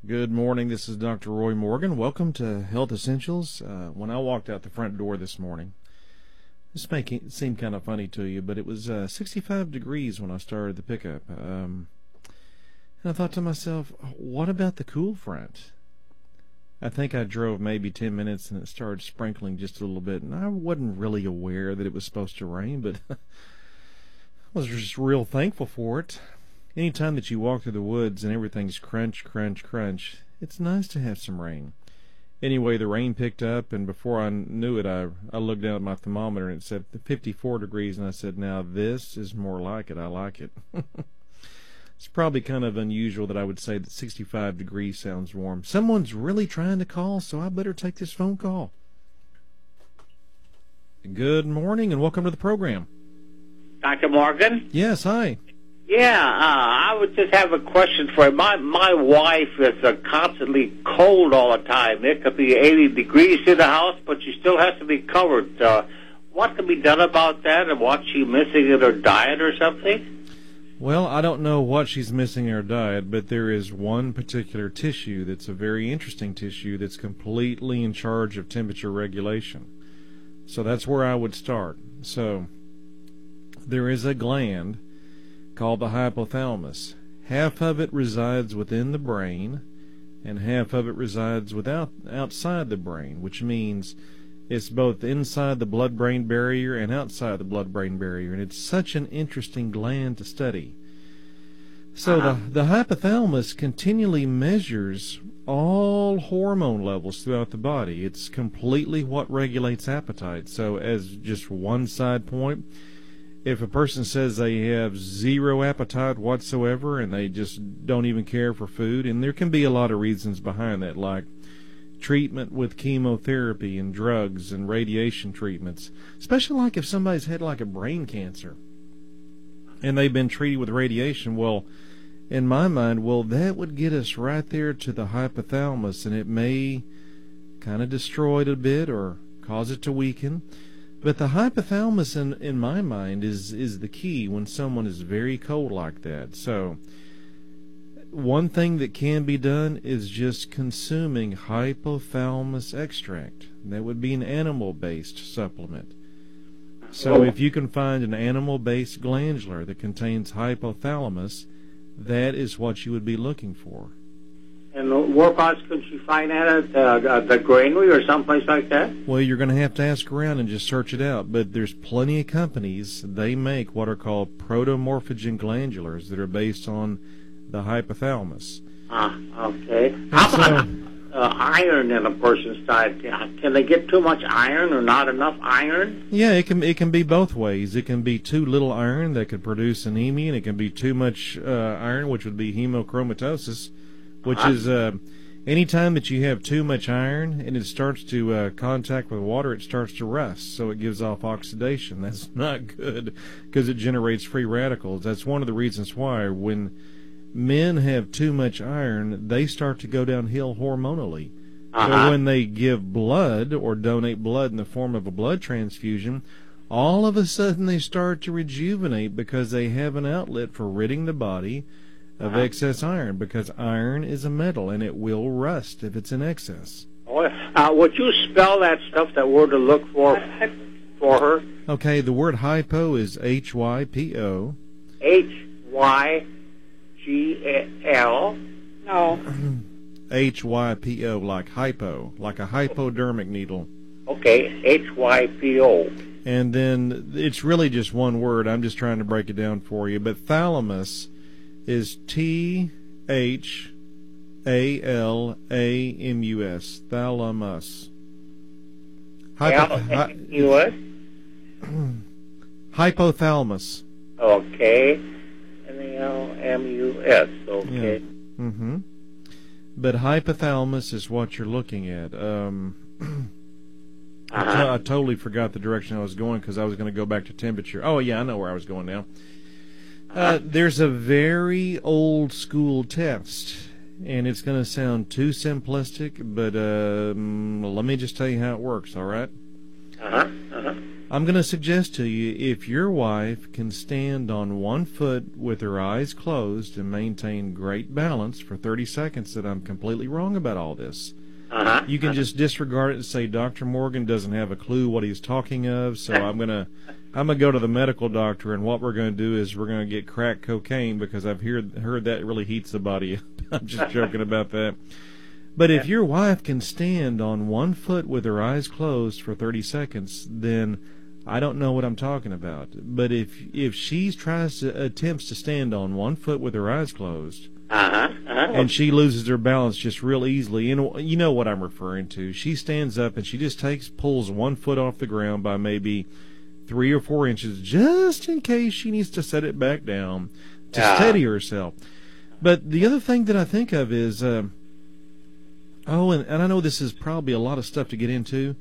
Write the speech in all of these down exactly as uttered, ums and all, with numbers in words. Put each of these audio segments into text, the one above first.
Good morning. This is Doctor Roy Morgan. Welcome to Health Essentials. Uh, when I walked out the front door this morning, this may seem kind of funny to you, but it was uh, sixty-five degrees when I started the pickup. Um, and I thought to myself, what about the cool front? I think I drove maybe ten minutes and it started sprinkling just a little bit, and I wasn't really aware that it was supposed to rain, but I was just real thankful for it. Anytime that you walk through the woods and everything's crunch, crunch, crunch, it's nice to have some rain. Anyway, the rain picked up, and before I knew it, I, I looked down at my thermometer, and it said fifty-four degrees, and I said, now this is more like it. I like it. It's probably kind of unusual that I would say that sixty-five degrees sounds warm. Someone's really trying to call, so I better take this phone call. Good morning, and welcome to the program. Doctor Morgan? Yes, hi. Yeah, uh, I would just have a question for you. My, my wife is uh, constantly cold all the time. It could be eighty degrees in the house, but she still has to be covered. Uh, what can be done about that, and what she missing in her diet or something? Well, I don't know what she's missing in her diet, but there is one particular tissue that's a very interesting tissue that's completely in charge of temperature regulation. So that's where I would start. So there is a gland called the hypothalamus. Half of it resides within the brain, and half of it resides without outside the brain, which means it's both inside the blood-brain barrier and outside the blood-brain barrier, and it's such an interesting gland to study. So uh-huh. the, the hypothalamus continually measures all hormone levels throughout the body. It's completely what regulates appetite. So as just one side point, if a person says they have zero appetite whatsoever and they just don't even care for food, and there can be a lot of reasons behind that, like treatment with chemotherapy and drugs and radiation treatments, especially like if somebody's had like a brain cancer and they've been treated with radiation. Well, in my mind, well, that would get us right there to the hypothalamus, and it may kind of destroy it a bit or cause it to weaken. But the hypothalamus, in, in my mind, is, is the key when someone is very cold like that. So one thing that can be done is just consuming hypothalamus extract. That would be an animal-based supplement. So if you can find an animal-based glandular that contains hypothalamus, that is what you would be looking for. And whereabouts could she find that at uh, the granary or someplace like that? Well, you're going to have to ask around and just search it out. But there's plenty of companies, they make what are called protomorphogen glandulars that are based on the hypothalamus. Ah, okay. How so, about uh, iron in a person's diet? Can they get too much iron or not enough iron? Yeah, it can, it can be both ways. It can be too little iron that could produce anemia, and it can be too much uh, iron, which would be hemochromatosis, which uh-huh. is uh, any time that you have too much iron and it starts to uh, contact with water, it starts to rust, so it gives off oxidation. That's not good because it generates free radicals. That's one of the reasons why when men have too much iron, they start to go downhill hormonally. Uh-huh. So when they give blood or donate blood in the form of a blood transfusion, all of a sudden they start to rejuvenate because they have an outlet for ridding the body of uh-huh. excess iron, because iron is a metal and it will rust if it's in excess. Oh, uh, would you spell that stuff, that word to look for for her? Okay, the word hypo is H Y P O. H Y G L. No. H Y P O, like hypo, like a hypodermic needle. Okay, H Y P O. And then it's really just one word. I'm just trying to break it down for you. But thalamus is T H A L A M U S. Thalamus. Hypo- U S? Hypothalamus. Okay. N A L M U S. Okay. Yeah. Mm-hmm. But hypothalamus is what you're looking at. Um, uh-huh. I, t- I totally forgot the direction I was going because I was going to go back to temperature. Oh, yeah, I know where I was going now. Uh, there's a very old school test, and it's going to sound too simplistic, but um, let me just tell you how it works, all right? Uh-huh, uh-huh. I'm going to suggest to you, if your wife can stand on one foot with her eyes closed and maintain great balance for thirty seconds, that I'm completely wrong about all this. Uh-huh. You can uh-huh. just disregard it and say Doctor Morgan doesn't have a clue what he's talking of, so I'm going to I'm going to go to the medical doctor, and what we're going to do is we're going to get crack cocaine, because I've heard, heard that really heats the body. I'm just joking about that. But if your wife can stand on one foot with her eyes closed for thirty seconds, then I don't know what I'm talking about. But if if she tries to attempts to stand on one foot with her eyes closed, uh-huh. Uh-huh. and she loses her balance just real easily, and you know what I'm referring to. She stands up and she just takes pulls one foot off the ground by maybe three or four inches, just in case she needs to set it back down to yeah. steady herself. But the other thing that I think of is, uh, oh, and, and I know this is probably a lot of stuff to get into.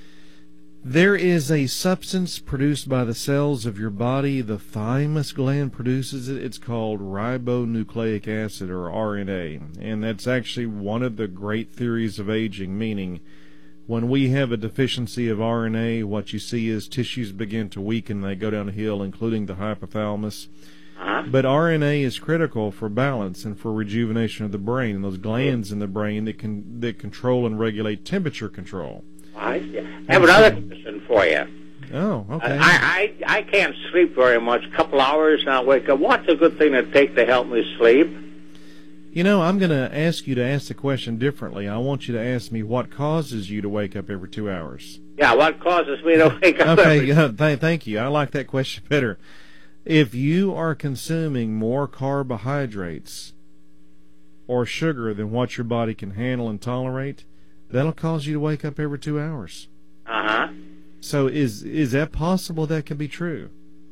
There is a substance produced by the cells of your body. The thymus gland produces it. It's called ribonucleic acid, or R N A. And that's actually one of the great theories of aging, meaning when we have a deficiency of R N A, what you see is tissues begin to weaken. They go down a hill, including the hypothalamus. Uh-huh. But R N A is critical for balance and for rejuvenation of the brain, and those glands in the brain that can that control and regulate temperature control. I have another question for you. Oh, okay. I, I I can't sleep very much. A couple hours and I wake up. What's a good thing to take to help me sleep? You know, I'm going to ask you to ask the question differently. I want you to ask me what causes you to wake up every two hours. Yeah, what causes me to wake up okay, every... uh, th- thank you. I like that question better. If you are consuming more carbohydrates or sugar than what your body can handle and tolerate, that'll cause you to wake up every two hours. Uh-huh. So is is that possible that can be true?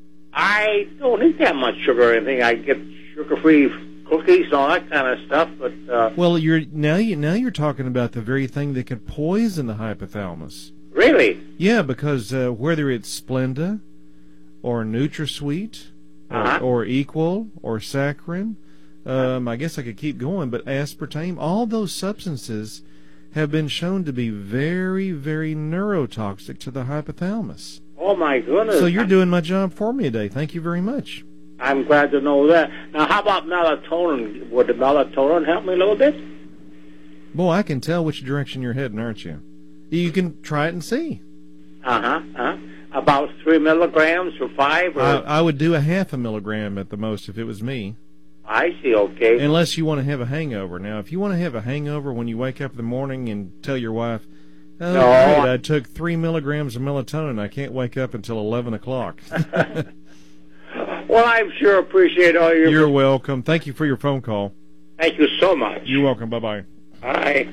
I don't eat that much sugar or anything. I get sugar-free cookies and all that kind of stuff, but... Uh, well, you're now, you, now you're talking about the very thing that could poison the hypothalamus. Really? Yeah, because uh, whether it's Splenda or NutraSweet or, uh-huh. or Equal or Saccharin, um, I guess I could keep going, but aspartame, all those substances have been shown to be very, very neurotoxic to the hypothalamus. Oh, my goodness. So you're doing my job for me today. Thank you very much. I'm glad to know that. Now, how about melatonin? Would the melatonin help me a little bit? Boy, I can tell which direction you're heading, aren't you? You can try it and see. Uh-huh, uh-huh. About three milligrams or five? Or... I, I would do a half a milligram at the most if it was me. I see, okay. Unless you want to have a hangover. Now, if you want to have a hangover when you wake up in the morning and tell your wife, oh, no. great, I took three milligrams of melatonin, I can't wake up until eleven o'clock. Well, I sure appreciate all your... You're welcome. Thank you for your phone call. Thank you so much. You're welcome. Bye-bye. Bye.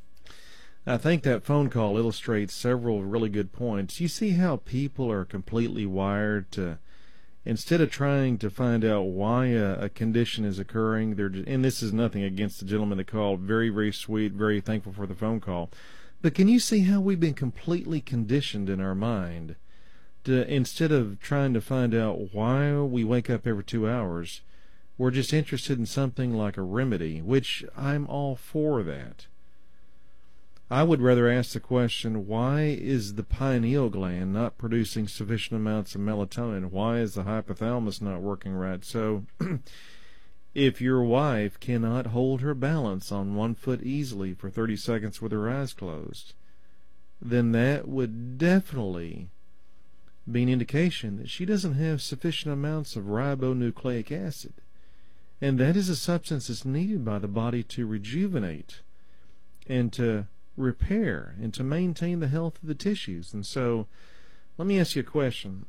I think that phone call illustrates several really good points. You see how people are completely wired to, instead of trying to find out why a, a condition is occurring, they're just, and this is nothing against the gentleman that called, very, very sweet, very thankful for the phone call. But can you see how we've been completely conditioned in our mind to, instead of trying to find out why we wake up every two hours, we're just interested in something like a remedy, which I'm all for that. I would rather ask the question, why is the pineal gland not producing sufficient amounts of melatonin? Why is the hypothalamus not working right? So, if your wife cannot hold her balance on one foot easily for thirty seconds with her eyes closed, then that would definitely be an indication that she doesn't have sufficient amounts of ribonucleic acid. And that is a substance that's needed by the body to rejuvenate and to repair and to maintain the health of the tissues. And so, let me ask you a question.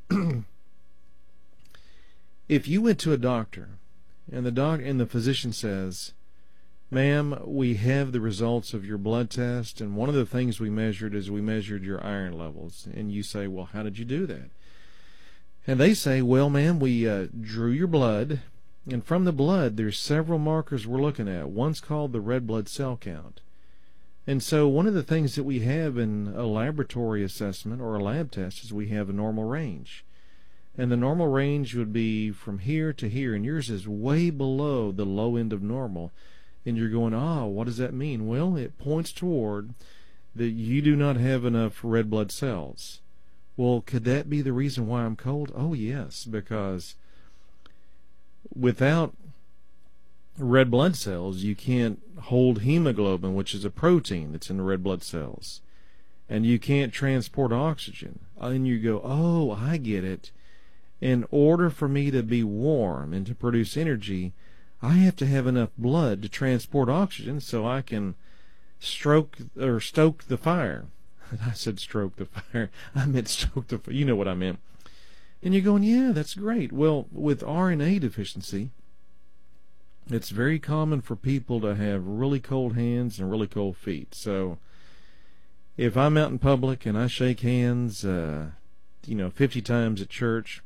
If you went to a doctor and the doc and the physician says, ma'am, we have the results of your blood test, and one of the things we measured is we measured your iron levels, and you say, well, how did you do that? And they say, well, ma'am, we uh, drew your blood, and from the blood there's several markers we're looking at. One's called the red blood cell count. And so one of the things that we have in a laboratory assessment or a lab test is we have a normal range. And the normal range would be from here to here, and yours is way below the low end of normal. And you're going, ah, what does that mean? Well, it points toward that you do not have enough red blood cells. Well, could that be the reason why I'm cold? Oh, yes, because without red blood cells, you can't hold hemoglobin, which is a protein that's in the red blood cells, and you can't transport oxygen. And you go, oh, I get it. In order for me to be warm and to produce energy, I have to have enough blood to transport oxygen so I can stroke or stoke the fire. I said stroke the fire. I meant stoke the fire. You know what I meant. And you're going, yeah, that's great. Well, with R N A deficiency, it's very common for people to have really cold hands and really cold feet. So if I'm out in public and I shake hands, uh, you know, fifty times at church,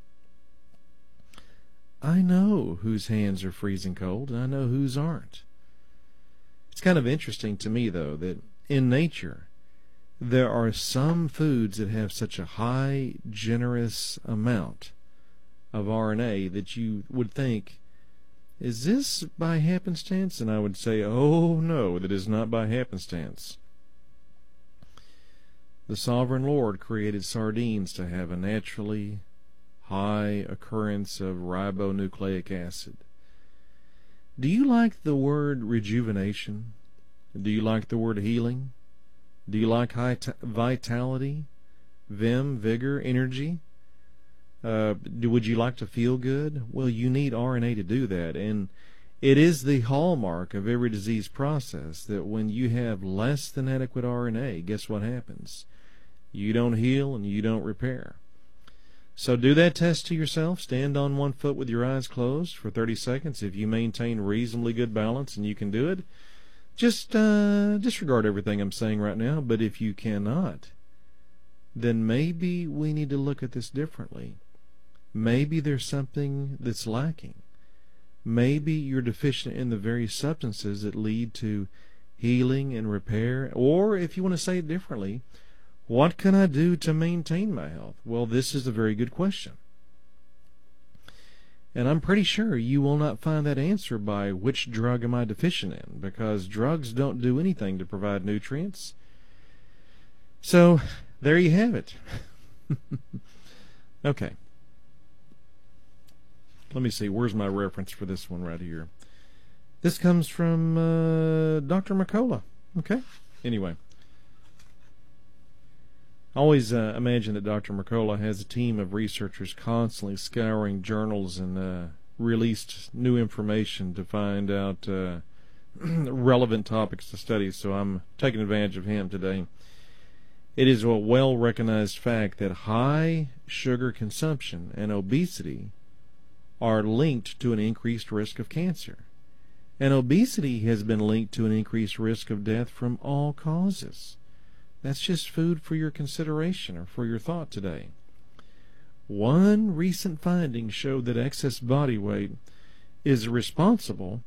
I know whose hands are freezing cold and I know whose aren't. It's kind of interesting to me, though, that in nature, there are some foods that have such a high, generous amount of R N A that you would think, is this by happenstance? And I would say, oh no, that is not by happenstance. The sovereign Lord created sardines to have a naturally high occurrence of ribonucleic acid. Do you like the word rejuvenation? Do you like the word healing? Do you like high t- vitality, vim, vigor, energy? Uh, do, would you like to feel good? Well, you need R N A to do that, and it is the hallmark of every disease process that when you have less than adequate R N A, guess what happens? You don't heal and you don't repair. So do that test to yourself. Stand on one foot with your eyes closed for thirty seconds. If you maintain reasonably good balance and you can do it, just uh, disregard everything I'm saying right now. But if you cannot, then maybe we need to look at this differently. Maybe there's something that's lacking. Maybe you're deficient in the very substances that lead to healing and repair. Or if you want to say it differently, what can I do to maintain my health? Well, this is a very good question. And I'm pretty sure you will not find that answer by which drug am I deficient in, because drugs don't do anything to provide nutrients. So, there you have it. Okay. Let me see, where's my reference for this one right here? This comes from uh, Doctor McCullough. Okay. Anyway. I always uh, imagine that Doctor McCullough has a team of researchers constantly scouring journals and uh, released new information to find out uh, relevant topics to study, so I'm taking advantage of him today. It is a well-recognized fact that high sugar consumption and obesity are linked to an increased risk of cancer. And obesity has been linked to an increased risk of death from all causes. That's just food for your consideration or for your thought today. One recent finding showed that excess body weight is responsible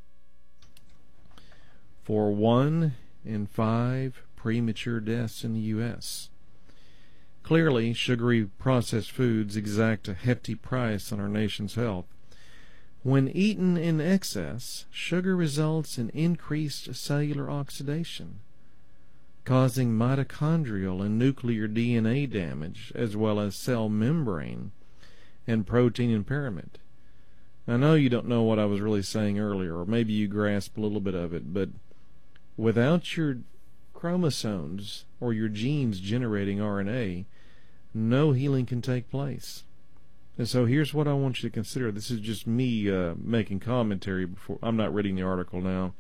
for one in five premature deaths in the U S Clearly, sugary processed foods exact a hefty price on our nation's health. When eaten in excess, sugar results in increased cellular oxidation, causing mitochondrial and nuclear D N A damage, as well as cell membrane and protein impairment. I know you don't know what I was really saying earlier, or maybe you grasp a little bit of it, but without your chromosomes or your genes generating R N A, no healing can take place. And so here's what I want you to consider. This is just me uh, making commentary before. I'm not reading the article now.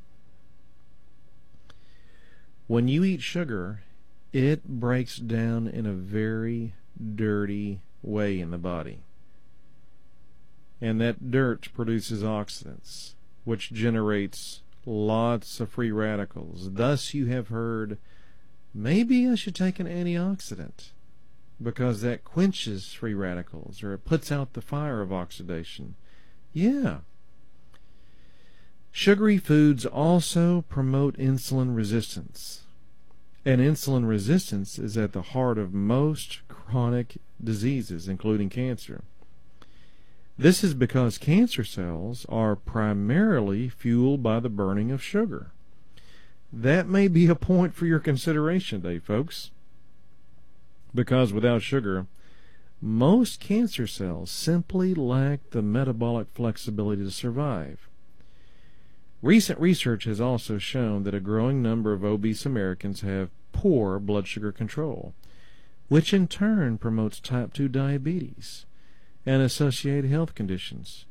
When you eat sugar, it breaks down in a very dirty way in the body. And that dirt produces oxidants, which generates lots of free radicals. Thus you have heard, maybe I should take an antioxidant, because that quenches free radicals, or it puts out the fire of oxidation. Yeah. Sugary foods also promote insulin resistance. And insulin resistance is at the heart of most chronic diseases, including cancer. This is because cancer cells are primarily fueled by the burning of sugar. That may be a point for your consideration today, folks. because without sugar, most cancer cells simply lack the metabolic flexibility to survive. Recent research has also shown that a growing number of obese Americans have poor blood sugar control, which in turn promotes type two diabetes and associated health conditions.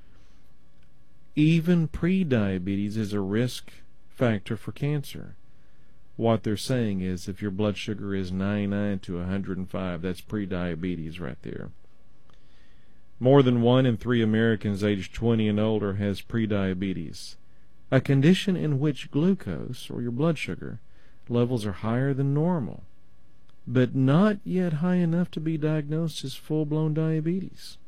Even pre-diabetes is a risk factor for cancer. What they're saying is if your blood sugar is ninety-nine to one hundred five, that's pre-diabetes right there. More than one in three Americans aged twenty and older has pre-diabetes, a condition in which glucose, or your blood sugar, levels are higher than normal, but not yet high enough to be diagnosed as full-blown diabetes.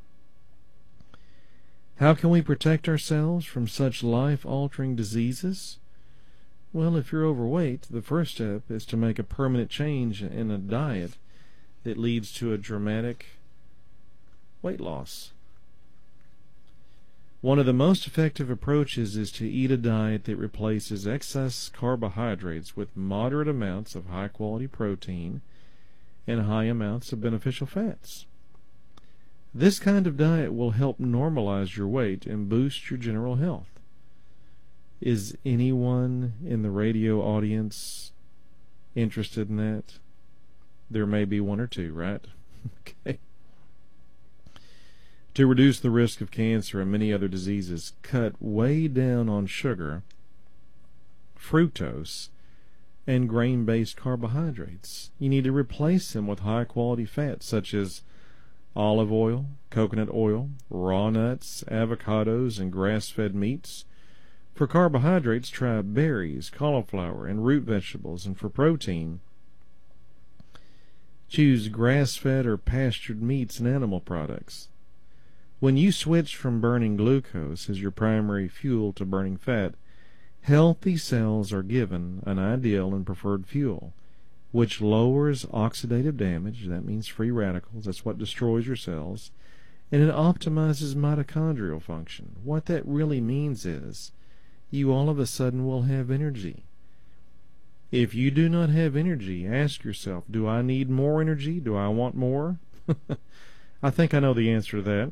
How can we protect ourselves from such life-altering diseases? Well, if you're overweight, the first step is to make a permanent change in a diet that leads to a dramatic weight loss. One of the most effective approaches is to eat a diet that replaces excess carbohydrates with moderate amounts of high-quality protein and high amounts of beneficial fats. This kind of diet will help normalize your weight and boost your general health. Is anyone in the radio audience interested in that? There may be one or two, right? Okay. To reduce the risk of cancer and many other diseases, cut way down on sugar, fructose, and grain-based carbohydrates. You need to replace them with high-quality fats such as olive oil, coconut oil, raw nuts, avocados, and grass-fed meats. For carbohydrates, try berries, cauliflower, and root vegetables. And for protein, choose grass-fed or pastured meats and animal products. When you switch from burning glucose as your primary fuel to burning fat, healthy cells are given an ideal and preferred fuel, which lowers oxidative damage, that means free radicals, that's what destroys your cells, and it optimizes mitochondrial function. What that really means is you all of a sudden will have energy. If you do not have energy, ask yourself, do I need more energy? Do I want more? I think I know the answer to that,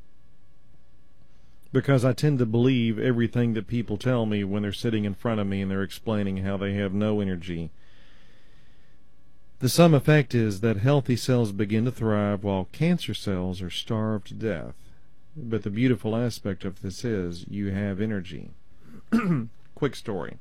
because I tend to believe everything that people tell me when they're sitting in front of me and they're explaining how they have no energy. The sum effect is that healthy cells begin to thrive while cancer cells are starved to death. But the beautiful aspect of this is you have energy. Quick story.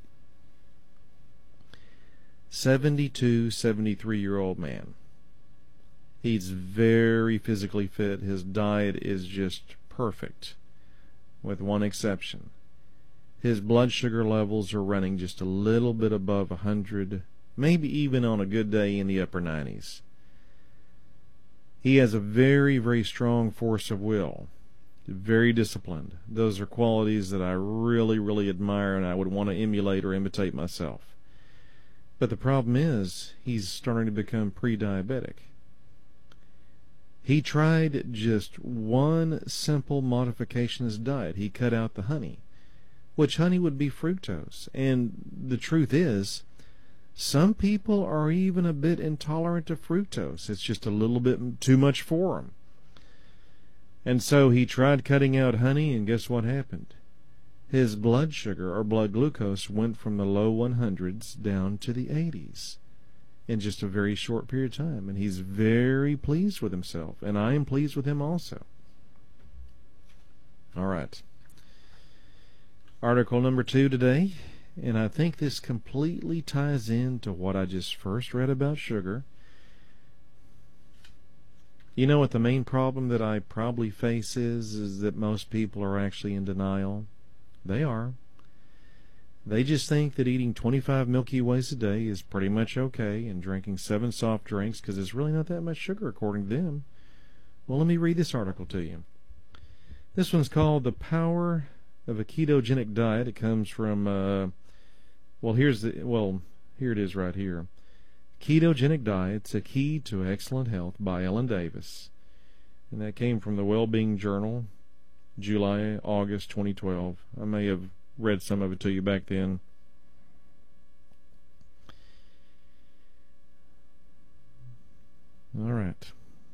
seventy-two, seventy-three-year-old man. He's very physically fit. His diet is just perfect, with one exception. His blood sugar levels are running just a little bit above one hundred, maybe even on a good day in the upper nineties. He has a very, very strong force of will. Very disciplined. Those are qualities that I really, really admire and I would want to emulate or imitate myself. But the problem is, he's starting to become pre-diabetic. He tried just one simple modification in his diet. He cut out the honey, which honey would be fructose. And the truth is, some people are even a bit intolerant to fructose. It's just a little bit too much for them. And so he tried cutting out honey, and guess what happened? His blood sugar, or blood glucose, went from the low one hundreds down to the eighties in just a very short period of time. And he's very pleased with himself, and I am pleased with him also. All right. Article number two today, and I think this completely ties into what I just first read about sugar. You know what the main problem that I probably face is, is that most people are actually in denial. They are. They just think that eating twenty-five Milky Ways a day is pretty much okay, and drinking seven soft drinks because it's really not that much sugar according to them. Well, let me read this article to you. This one's called The Power of a Ketogenic Diet. It comes from, uh, well, here's the, well, here it is right here. Ketogenic Diets, A Key to Excellent Health by Ellen Davis. And that came from the Wellbeing Journal, July, August twenty twelve. I may have read some of it to you back then. right.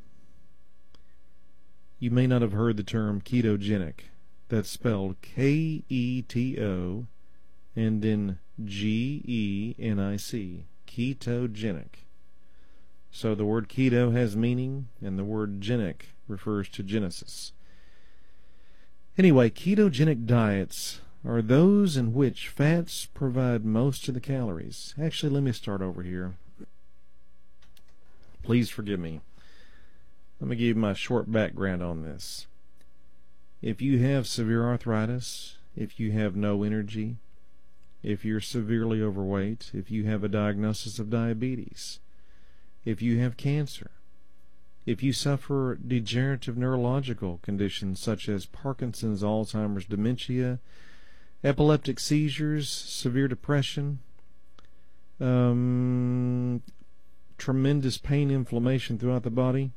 You may not have heard the term ketogenic. That's spelled K E T O and then G E N I C. Ketogenic. So the word keto has meaning, and the word genic refers to Genesis. Anyway, ketogenic diets are those in which fats provide most of the calories. Actually, let me start over here. Please forgive me. Let me give you my short background on this. If you have severe arthritis, if you have no energy, if you're severely overweight, if you have a diagnosis of diabetes, if you have cancer, if you suffer degenerative neurological conditions such as Parkinson's, Alzheimer's, dementia, epileptic seizures, severe depression, um, tremendous pain, inflammation throughout the body,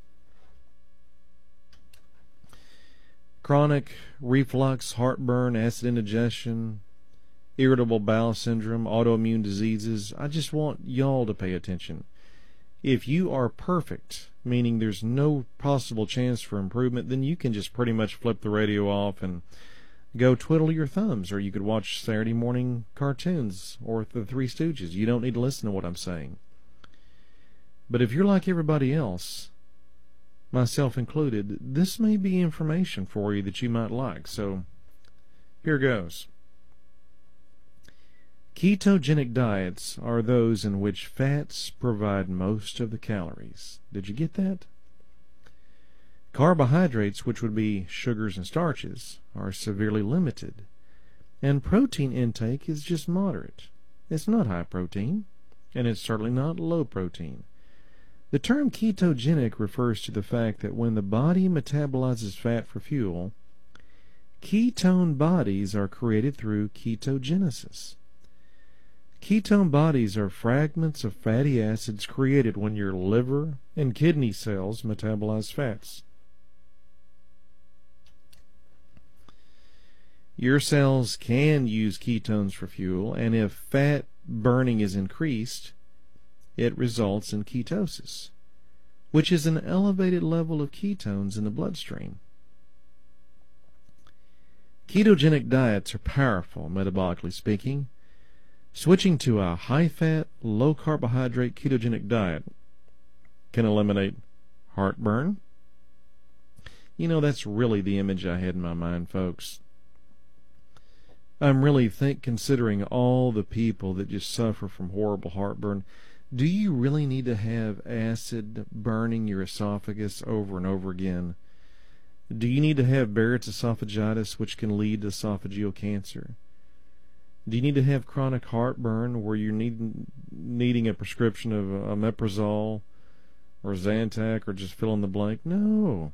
chronic reflux, heartburn, acid indigestion, irritable bowel syndrome, autoimmune diseases, I just want y'all to pay attention. If you are perfect, meaning there's no possible chance for improvement, then you can just pretty much flip the radio off and go twiddle your thumbs, or you could watch Saturday morning cartoons or the Three Stooges. You don't need to listen to what I'm saying. But if you're like everybody else, myself included, this may be information for you that you might like. So here goes. Ketogenic diets are those in which fats provide most of the calories. Did you get that? Carbohydrates, which would be sugars and starches, are severely limited, and protein intake is just moderate. It's not high protein, and it's certainly not low protein. The term ketogenic refers to the fact that when the body metabolizes fat for fuel, ketone bodies are created through ketogenesis. Ketone bodies are fragments of fatty acids created when your liver and kidney cells metabolize fats. Your cells can use ketones for fuel, and if fat burning is increased, it results in ketosis, which is an elevated level of ketones in the bloodstream. Ketogenic diets are powerful, metabolically speaking. Switching to a high-fat, low-carbohydrate ketogenic diet can eliminate heartburn. You know, that's really the image I had in my mind, folks. I'm really think considering all the people that just suffer from horrible heartburn. Do you really need to have acid burning your esophagus over and over again? Do you need to have Barrett's esophagitis, which can lead to esophageal cancer? Do you need to have chronic heartburn where you're need, needing a prescription of uh, omeprazole or Zantac or just fill in the blank? No.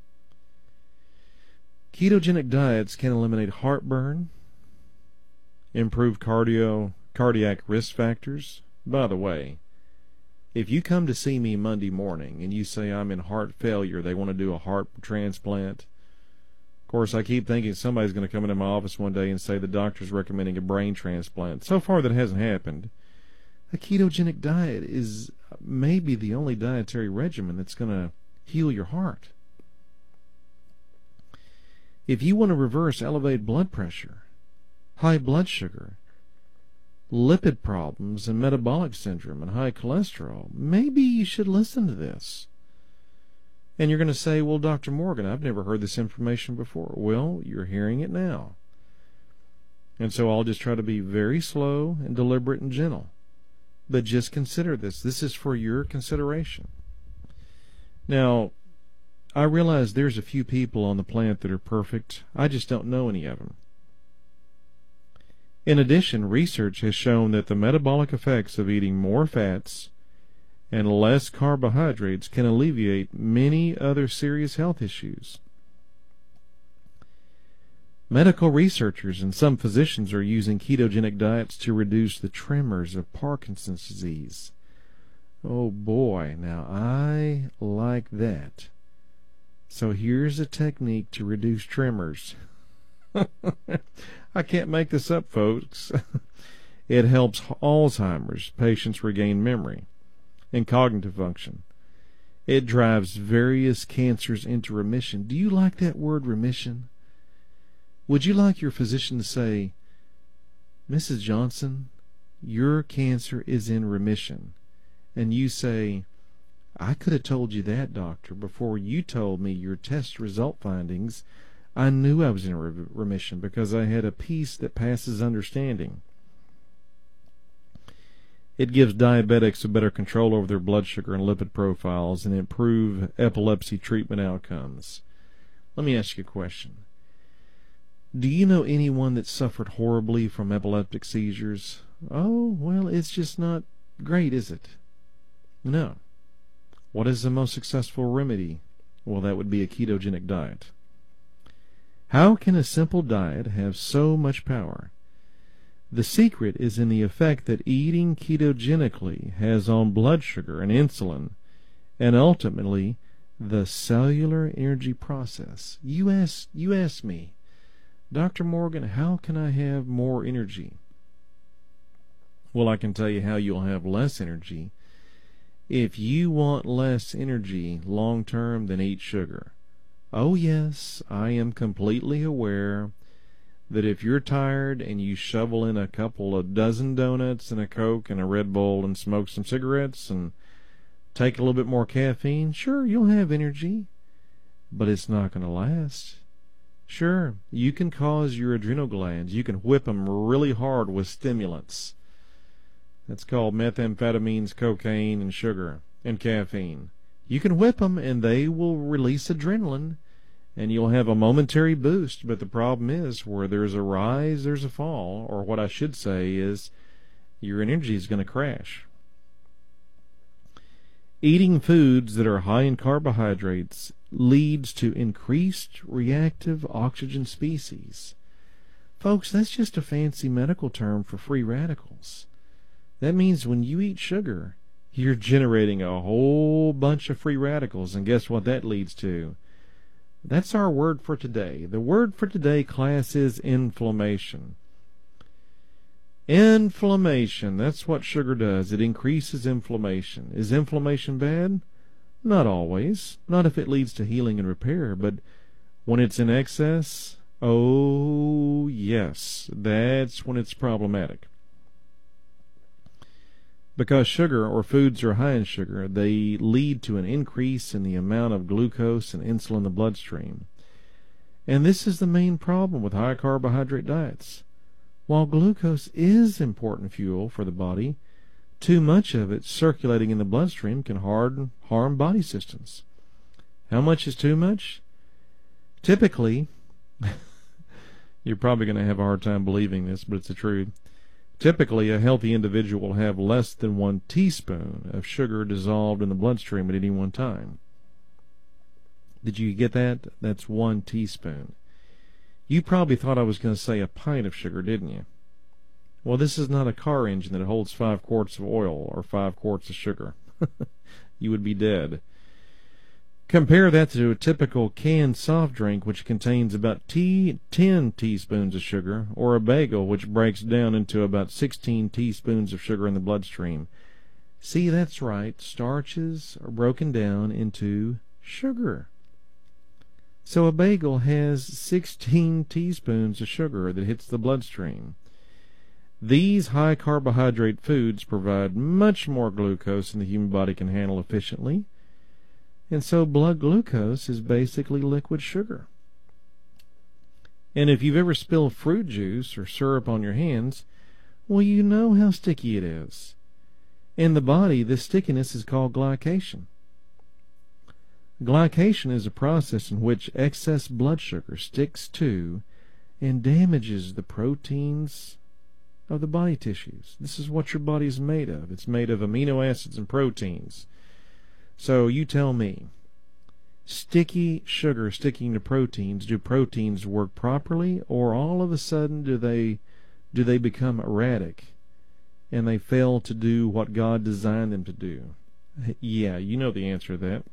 Ketogenic diets can eliminate heartburn, improve cardio, cardiac risk factors. By the way, if you come to see me Monday morning and you say I'm in heart failure, they want to do a heart transplant. Of course, I keep thinking somebody's going to come into my office one day and say the doctor's recommending a brain transplant. So far, that hasn't happened. A ketogenic diet is maybe the only dietary regimen that's going to heal your heart. If you want to reverse elevated blood pressure, high blood sugar, lipid problems, and metabolic syndrome, and high cholesterol, maybe you should listen to this. And you're going to say, well, Doctor Morgan, I've never heard this information before. Well, you're hearing it now. And so I'll just try to be very slow and deliberate and gentle. But just consider this. This is for your consideration. Now, I realize there's a few people on the planet that are perfect. I just don't know any of them. In addition, research has shown that the metabolic effects of eating more fats and less carbohydrates can alleviate many other serious health issues. Medical researchers and some physicians are using ketogenic diets to reduce the tremors of Parkinson's disease. Oh boy, now I like that. So here's a technique to reduce tremors. I can't make this up, folks. It helps Alzheimer's patients regain memory and cognitive function. It drives various cancers into remission. Do you like that word, remission? Would you like your physician to say, Missus Johnson, your cancer is in remission? And you say, I could have told you that, doctor, before you told me your test result findings. I knew I was in re- remission because I had a peace that passes understanding. It gives diabetics a better control over their blood sugar and lipid profiles and improve epilepsy treatment outcomes. Let me ask you a question. Do you know anyone that suffered horribly from epileptic seizures? Oh, well, it's just not great, is it? No. What is the most successful remedy? Well, that would be a ketogenic diet. How can a simple diet have so much power? The secret is in the effect that eating ketogenically has on blood sugar and insulin, and ultimately the cellular energy process. You ask, you ask me, Doctor Morgan, how can I have more energy? Well, I can tell you how you'll have less energy. If you want less energy long term, then eat sugar. Oh yes, I am completely aware that if you're tired and you shovel in a couple of dozen donuts and a Coke and a Red Bull and smoke some cigarettes and take a little bit more caffeine, sure, you'll have energy, but it's not going to last. Sure, you can cause your adrenal glands, you can whip them really hard with stimulants. That's called methamphetamines, cocaine, and sugar, and caffeine. You can whip them and they will release adrenaline, and you'll have a momentary boost, but the problem is where there's a rise, there's a fall, or what I should say is your energy is going to crash. Eating foods that are high in carbohydrates leads to increased reactive oxygen species. Folks, that's just a fancy medical term for free radicals. That means when you eat sugar, you're generating a whole bunch of free radicals, and guess what that leads to? That's our word for today. The word for today, class, is inflammation. Inflammation, that's what sugar does. It increases inflammation. Is inflammation bad? Not always. Not if it leads to healing and repair, but when it's in excess, oh yes, that's when it's problematic. Because sugar or foods are high in sugar, they lead to an increase in the amount of glucose and insulin in the bloodstream. And this is the main problem with high carbohydrate diets. While glucose is important fuel for the body, too much of it circulating in the bloodstream can hard, harm body systems. How much is too much? Typically, you're probably going to have a hard time believing this, but it's the truth. Typically, a healthy individual will have less than one teaspoon of sugar dissolved in the bloodstream at any one time. Did you get that? That's one teaspoon. You probably thought I was going to say a pint of sugar, didn't you? Well, this is not a car engine that holds five quarts of oil or five quarts of sugar. You would be dead. Compare that to a typical canned soft drink, which contains about tea, ten teaspoons of sugar, or a bagel, which breaks down into about sixteen teaspoons of sugar in the bloodstream. See, that's right. Starches are broken down into sugar. So a bagel has sixteen teaspoons of sugar that hits the bloodstream. These high carbohydrate foods provide much more glucose than the human body can handle efficiently. And so blood glucose is basically liquid sugar. And if you've ever spilled fruit juice or syrup on your hands, well, you know how sticky it is. In the body, this stickiness is called glycation. Glycation is a process in which excess blood sugar sticks to and damages the proteins of the body tissues. This is what your body is made of. It's made of amino acids and proteins. So you tell me, sticky sugar sticking to proteins, do proteins work properly, or all of a sudden do they do they become erratic and they fail to do what God designed them to do? Yeah, you know the answer to that.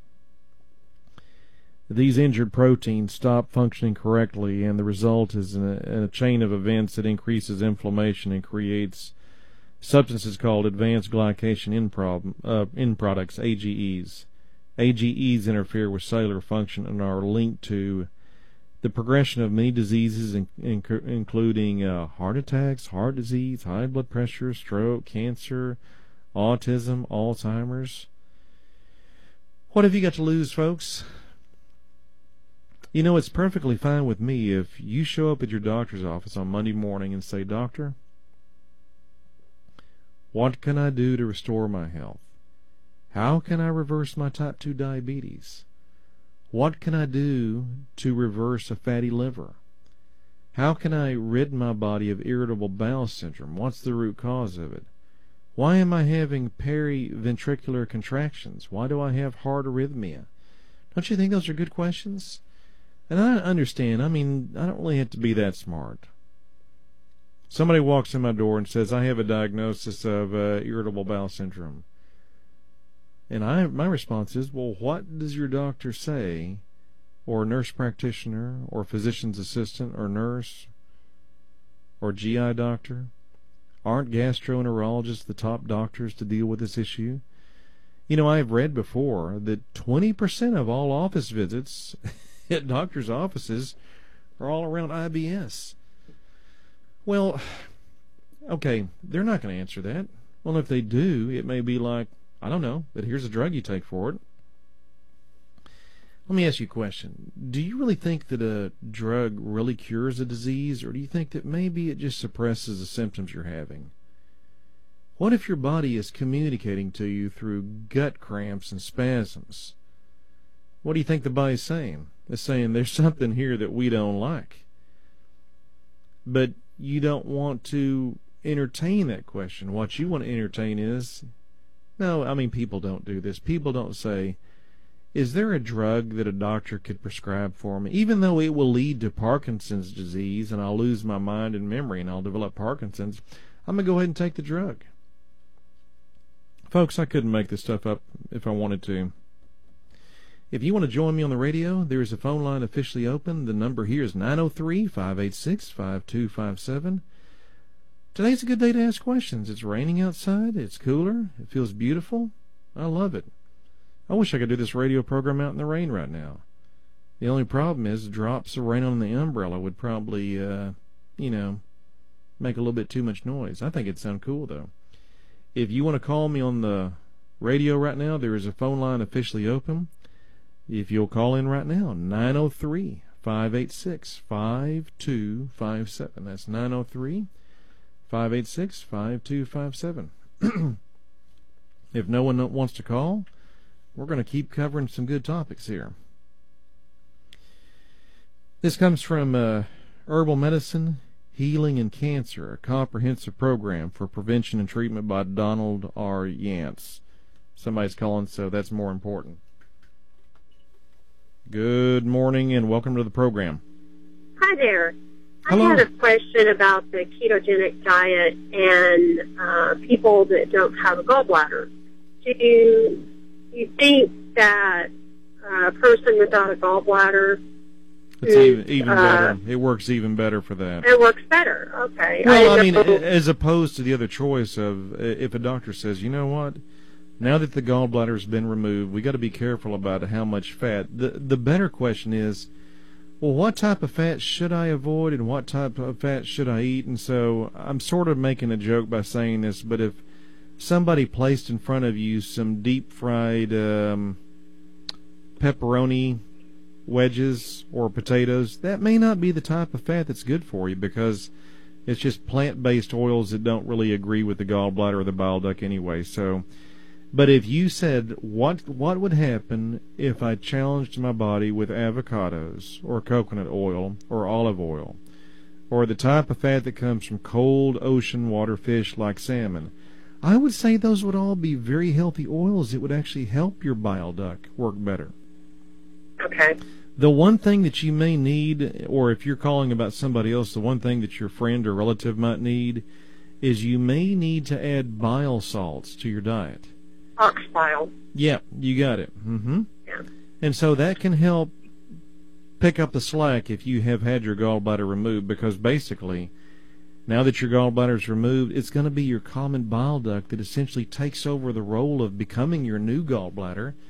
These injured proteins stop functioning correctly, and the result is a, a chain of events that increases inflammation and creates substances called advanced glycation end, problem, uh, end products, A G Es. A G Es interfere with cellular function and are linked to the progression of many diseases, in, in, including uh, heart attacks, heart disease, high blood pressure, stroke, cancer, autism, Alzheimer's. What have you got to lose, folks? You know, it's perfectly fine with me if you show up at your doctor's office on Monday morning and say, "Doctor, what can I do to restore my health? How can I reverse my type two diabetes? What can I do to reverse a fatty liver? How can I rid my body of irritable bowel syndrome? What's the root cause of it? Why am I having periventricular contractions? Why do I have heart arrhythmia?" Don't you think those are good questions? And I understand, I mean, I don't really have to be that smart. Somebody walks in my door and says, "I have a diagnosis of uh, irritable bowel syndrome." And I, my response is, well, what does your doctor say, or nurse practitioner, or physician's assistant, or nurse, or G I doctor? Aren't gastroenterologists the top doctors to deal with this issue? You know, I've read before that twenty percent of all office visits at doctors' offices are all around I B S. Well, okay, they're not going to answer that. Well, if they do, it may be like, I don't know, but here's a drug you take for it. Let me ask you a question. Do you really think that a drug really cures a disease, or do you think that maybe it just suppresses the symptoms you're having? What if your body is communicating to you through gut cramps and spasms? What do you think the body's saying? It's saying there's something here that we don't like. But you don't want to entertain that question. What you want to entertain is, no, I mean, people don't do this. People don't say, is there a drug that a doctor could prescribe for me, even though it will lead to Parkinson's disease and I'll lose my mind and memory and I'll develop Parkinson's, I'm going to go ahead and take the drug. Folks, I couldn't make this stuff up if I wanted to. If you want to join me on the radio, there is a phone line officially open. The number here is nine oh three, five eight six, five two five seven. Today's a good day to ask questions. It's raining outside. It's cooler. It feels beautiful. I love it. I wish I could do this radio program out in the rain right now. The only problem is drops of rain on the umbrella would probably, uh, you know, make a little bit too much noise. I think it'd sound cool, though. If you want to call me on the radio right now, there is a phone line officially open. If you'll call in right now, nine oh three, five eight six, five two five seven. That's nine oh three, five eight six, five two five seven. If no one wants to call, we're going to keep covering some good topics here. This comes from uh, Herbal Medicine, Healing and Cancer, a comprehensive program for prevention and treatment by Donald R. Yance. Somebody's calling, so that's more important. Good morning and welcome to the program. Hi there. Hello. I had a question about the ketogenic diet and uh, people that don't have a gallbladder. Do you, you think that a person without a gallbladder, It's even, even uh, better. It works even better for that. It works better. Okay. Well, I, I mean, as opposed to the other choice of if a doctor says, you know what, now that the gallbladder has been removed, we got to be careful about how much fat. The the better question is, well, what type of fat should I avoid and what type of fat should I eat? And so I'm sort of making a joke by saying this, but if somebody placed in front of you some deep fried um, pepperoni wedges or potatoes, that may not be the type of fat that's good for you because it's just plant-based oils that don't really agree with the gallbladder or the bile duct anyway. So, but if you said, what what would happen if I challenged my body with avocados or coconut oil or olive oil or the type of fat that comes from cold ocean water fish like salmon, I would say those would all be very healthy oils that would actually help your bile duct work better. Okay. The one thing that you may need, or if you're calling about somebody else, the one thing that your friend or relative might need is you may need to add bile salts to your diet. Ox bile. Yeah, you got it. Mm-hmm. Yeah. And so that can help pick up the slack if you have had your gallbladder removed, because basically, now that your gallbladder is removed, it's going to be your common bile duct that essentially takes over the role of becoming your new gallbladder.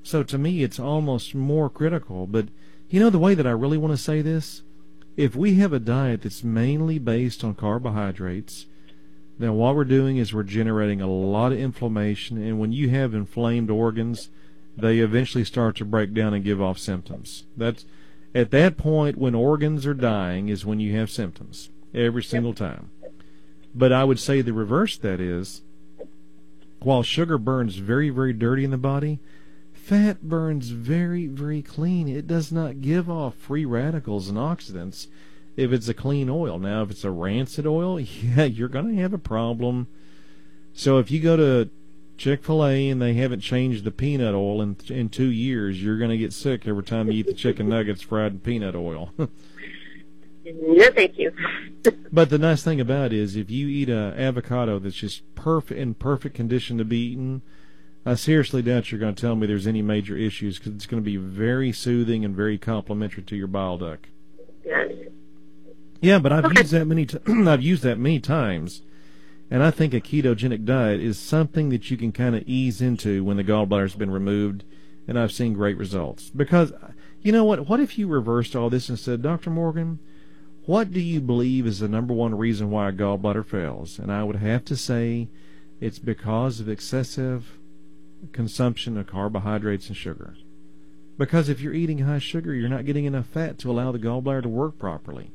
So to me, it's almost more critical. But you know the way that I really want to say this? If we have a diet that's mainly based on carbohydrates, then what we're doing is we're generating a lot of inflammation, and when you have inflamed organs, they eventually start to break down and give off symptoms. That's at that point when organs are dying is when you have symptoms, every single time. But I would say the reverse of that is, while sugar burns very, very dirty in the body, fat burns very, very clean. It does not give off free radicals and oxidants if it's a clean oil. Now, if it's a rancid oil, yeah, you're going to have a problem. So if you go to Chick-fil-A and they haven't changed the peanut oil in in two years, you're going to get sick every time you eat the chicken nuggets fried in peanut oil. No, thank you. But the nice thing about it is if you eat an avocado that's just perfect in perfect condition to be eaten, I seriously doubt you're going to tell me there's any major issues, because it's going to be very soothing and very complimentary to your bile duct. Yes. Yeah, but I've Okay. used that many. T- I've used that many times, and I think a ketogenic diet is something that you can kind of ease into when the gallbladder's been removed, and I've seen great results. Because, you know what? What if you reversed all this and said, Doctor Morgan, what do you believe is the number one reason why a gallbladder fails? And I would have to say it's because of excessive consumption of carbohydrates and sugar. Because if you're eating high sugar, you're not getting enough fat to allow the gallbladder to work properly.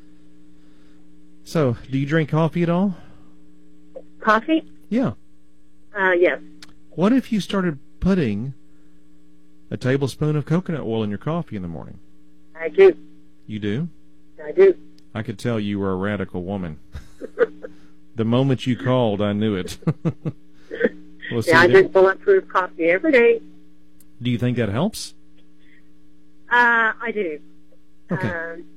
So, do you drink coffee at all? Coffee? Yeah. Uh, yes. What if you started putting a tablespoon of coconut oil in your coffee in the morning? I do. You do? I do. I could tell you were a radical woman. The moment you called, I knew it. Well, see, Yeah, I there- drink bulletproof coffee every day. do you think that helps? Uh, I do. Okay. Um,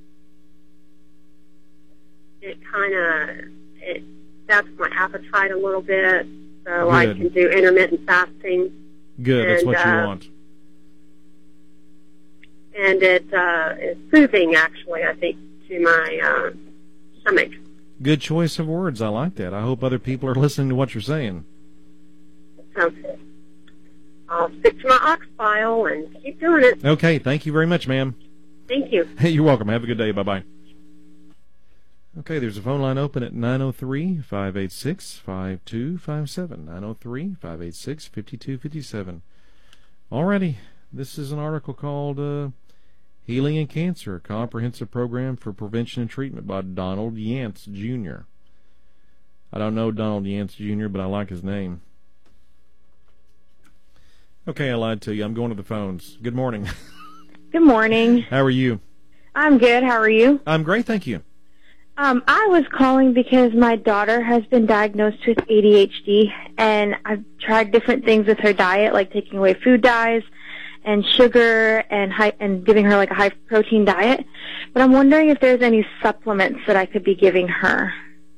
it kind of it that's my appetite a little bit, so I Good. can do intermittent fasting, Good, that's and, what you uh, want. and it uh, is soothing actually. I think to my uh, stomach. Good choice of words. I like that. I hope other people are listening to what you're saying. So I'll stick to my ox file and keep doing it. Okay, thank you very much, ma'am. Thank you. Hey, you're welcome. Have a good day. Bye-bye. Okay, there's a phone line open at nine oh three, five eight six, five two five seven. nine oh three, five eight six, five two five seven. Alrighty, this is an article called uh, Healing in Cancer, a Comprehensive Program for Prevention and Treatment by Donald Yance, Junior I don't know Donald Yance, Junior, but I like his name. Okay, I lied to you. I'm going to the phones. Good morning. Good morning. How are you? I'm good. How are you? I'm great, thank you. Um, I was calling because my daughter has been diagnosed with A D H D, and I've tried different things with her diet, like taking away food dyes and sugar and high, and giving her like a high protein diet. But I'm wondering if there's any supplements that I could be giving her.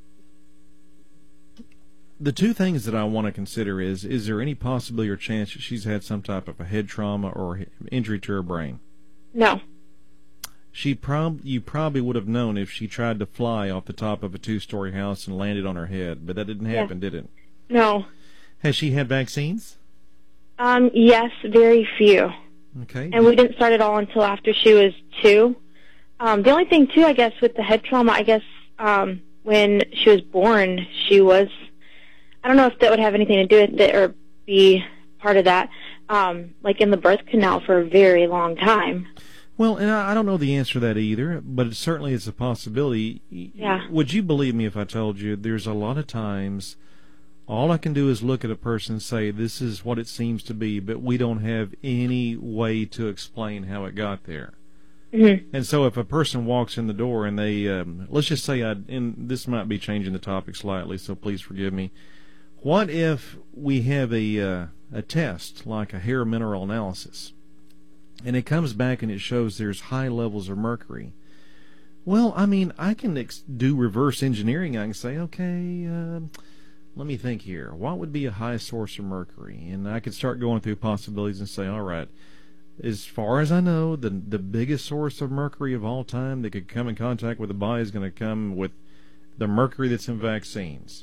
The two things that I want to consider is, is there any possibility or chance that she's had some type of a head trauma or injury to her brain? No. She prob you probably would have known if she tried to fly off the top of a two-story house and landed on her head, but that didn't happen, Yeah. did it? No. Has she had vaccines? Um, yes, very few. Okay. And we didn't start it all until after she was two. Um, the only thing, too, I guess, with the head trauma, I guess um, when she was born, she was, I don't know if that would have anything to do with it or be part of that, um, like in the birth canal for a very long time. Well, and I I don't know the answer to that either, but it certainly is a possibility. Yeah. Would you believe me if I told you there's a lot of times all I can do is look at a person and say, this is what it seems to be, but we don't have any way to explain how it got there. Mm-hmm. And so if a person walks in the door and they, um, let's just say, I, and this might be changing the topic slightly, so please forgive me. What if we have a, uh, a test, like a hair mineral analysis, and it comes back and it shows there's high levels of mercury? Well, I mean, I can ex- do reverse engineering. I can say, okay, uh, let me think here. What would be a high source of mercury? And I could start going through possibilities and say, all right, as far as I know, the the biggest source of mercury of all time that could come in contact with the body is going to come with the mercury that's in vaccines.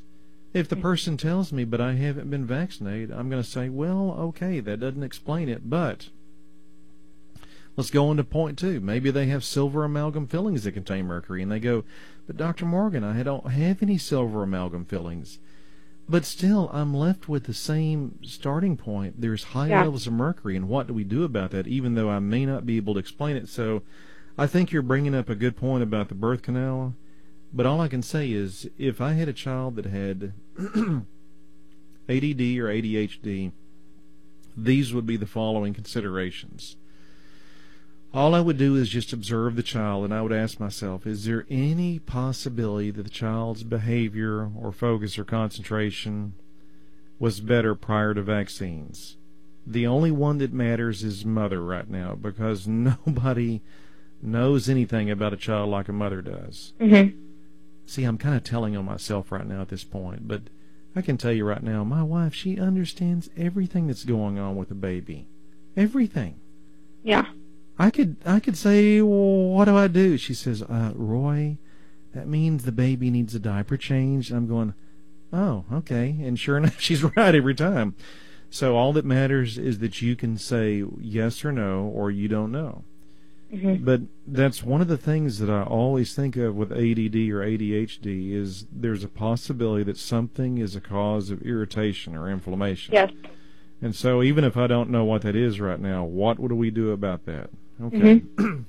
If the person tells me, but I haven't been vaccinated, I'm going to say, well, okay, that doesn't explain it, but let's go on to point two. Maybe they have silver amalgam fillings that contain mercury, and they go, but Doctor Morgan, I don't have any silver amalgam fillings. But still, I'm left with the same starting point. There's high Yeah. levels of mercury, and what do we do about that, even though I may not be able to explain it? So I think you're bringing up a good point about the birth canal, but all I can say is if I had a child that had A D D or A D H D, these would be the following considerations. All I would do is just observe the child, and I would ask myself, is there any possibility that the child's behavior or focus or concentration was better prior to vaccines? The only one that matters is mother right now, because nobody knows anything about a child like a mother does. Mm-hmm. See, I'm kind of telling on myself right now at this point, but I can tell you right now, my wife, she understands everything that's going on with the baby. Everything. Yeah. I could I could say, well, what do I do? She says, uh, Roy, that means the baby needs a diaper change. I'm going, oh, okay. And sure enough, she's right every time. So all that matters is that you can say yes or no, or you don't know. Mm-hmm. But that's one of the things that I always think of with A D D or A D H D is there's a possibility that something is a cause of irritation or inflammation. Yes. And so even if I don't know what that is right now, what would we do about that? Okay. Mm-hmm.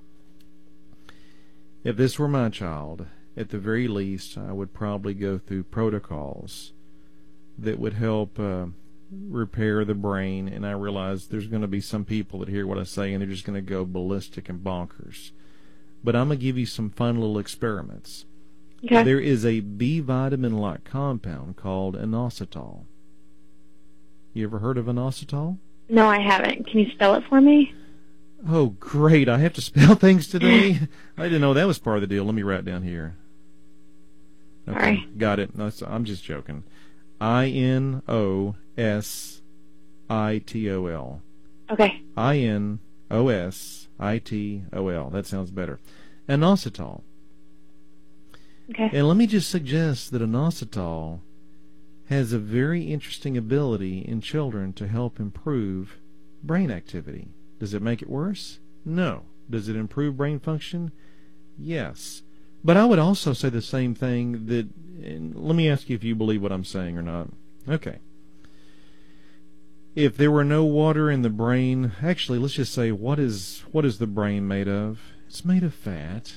If this were my child, at the very least, I would probably go through protocols that would help uh, repair the brain. And I realize there's going to be some people that hear what I say and they're just going to go ballistic and bonkers. But I'm going to give you some fun little experiments. Okay. There is a B vitamin-like compound called inositol. You ever heard of inositol? No, I haven't. Can you spell it for me? Oh, great. I have to spell things today? I didn't know that was part of the deal. Let me write it down here. Okay, Sorry. got it. No, I'm just joking. I N O S I T O L. Okay. I N O S I T O L. That sounds better. Inositol. Okay. And let me just suggest that inositol has a very interesting ability in children to help improve brain activity. Does it make it worse? No. Does it improve brain function? Yes. But I would also say the same thing that, and let me ask you if you believe what I'm saying or not. Okay. If there were no water in the brain, actually, let's just say, what is what is the brain made of? It's made of fat.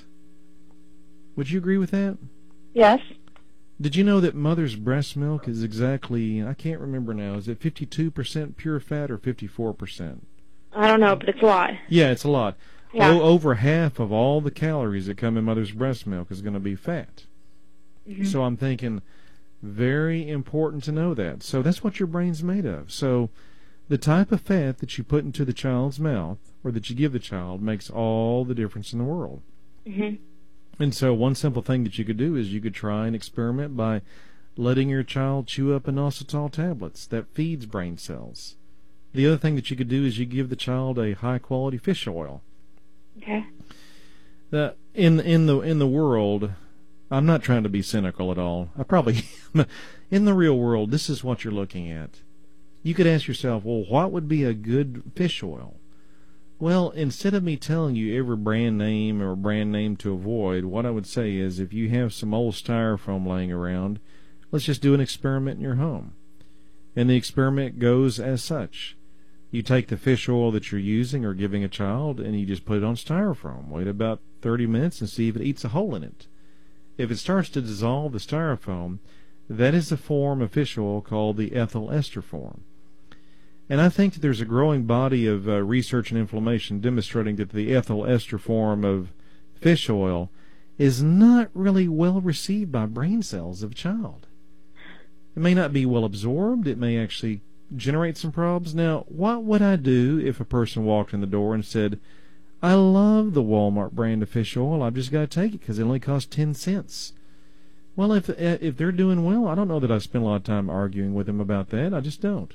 Would you agree with that? Yes. Did you know that mother's breast milk is exactly, I can't remember now, is it fifty-two percent pure fat or fifty-four percent? I don't know, but it's a lot. Yeah, it's a lot. Yeah. O- over half of all the calories that come in mother's breast milk is going to be fat. Mm-hmm. So I'm thinking, very important to know that. So that's what your brain's made of. So the type of fat that you put into the child's mouth or that you give the child makes all the difference in the world. Mm-hmm. And so one simple thing that you could do is you could try and experiment by letting your child chew up inositol tablets. That feeds brain cells. The other thing that you could do is you give the child a high-quality fish oil. Okay. Uh, in in the in the world, I'm not trying to be cynical at all. I probably am. In the real world, this is what you're looking at. You could ask yourself, well, what would be a good fish oil? Well, instead of me telling you every brand name or brand name to avoid, what I would say is if you have some old styrofoam laying around, let's just do an experiment in your home. And the experiment goes as such. You take the fish oil that you're using or giving a child and you just put it on styrofoam. Wait about thirty minutes and see if it eats a hole in it. If it starts to dissolve the styrofoam, that is a form of fish oil called the ethyl ester form. And I think that there's a growing body of uh, research and inflammation demonstrating that the ethyl ester form of fish oil is not really well received by brain cells of a child. It may not be well absorbed. It may actually generate some problems. Now, what would I do if a person walked in the door and said, I love the Walmart brand of fish oil, I've just got to take it because it only costs ten cents. Well, if if they're doing well, I don't know that I spend a lot of time arguing with them about that. I just don't.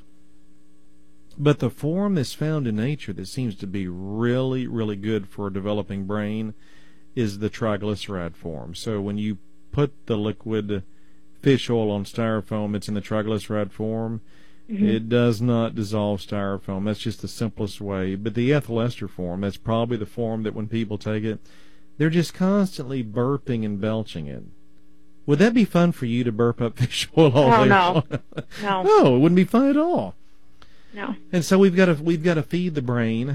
But the form that's found in nature that seems to be really, really good for a developing brain is the triglyceride form. So when you put the liquid fish oil on styrofoam, it's in the triglyceride form. Mm-hmm. It does not dissolve styrofoam. That's just the simplest way. But the ethyl ester form, that's probably the form that when people take it, they're just constantly burping and belching it. Would that be fun for you to burp up fish oil all oh, day? No, no, no, it wouldn't be fun at all. No. And so we've got to we've got to feed the brain.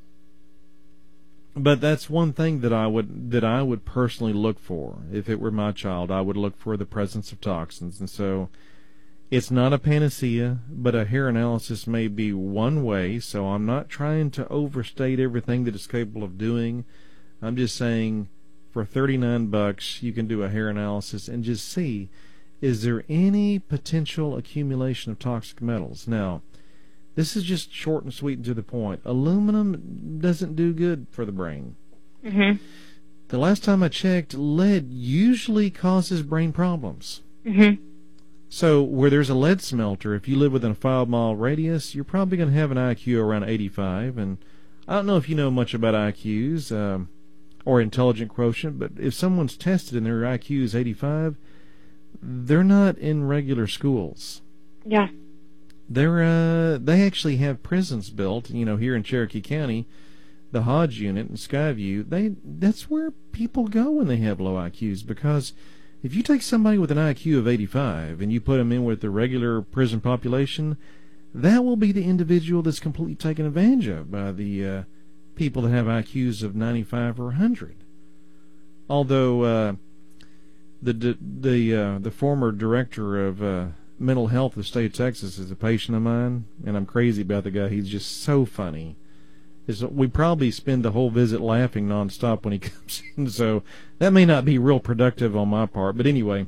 But that's one thing that I would that I would personally look for. If it were my child, I would look for the presence of toxins. And so it's not a panacea, but a hair analysis may be one way. So I'm not trying to overstate everything that it's capable of doing. I'm just saying for thirty-nine bucks, you can do a hair analysis and just see, is there any potential accumulation of toxic metals? Now, this is just short and sweet and to the point. Aluminum doesn't do good for the brain. Mm-hmm. The last time I checked, lead usually causes brain problems. Mm-hmm. So where there's a lead smelter, if you live within a five-mile radius, you're probably going to have an I Q around eighty-five. And I don't know if you know much about I Qs um, or intelligent quotient, but if someone's tested and their I Q is eighty-five, they're not in regular schools. Yeah. They're uh, they actually have prisons built, you know, here in Cherokee County, the Hodge unit in Skyview. They that's where people go when they have low I Qs, because if you take somebody with an I Q of eighty-five and you put them in with the regular prison population, that will be the individual that's completely taken advantage of by the uh, people that have I Qs of ninety-five or one hundred. Although uh, the the the, uh, the former director of uh, mental health of the state of Texas is a patient of mine, and I'm crazy about the guy. He's just so funny. It's, we probably spend the whole visit laughing nonstop when he comes in, so that may not be real productive on my part. But anyway,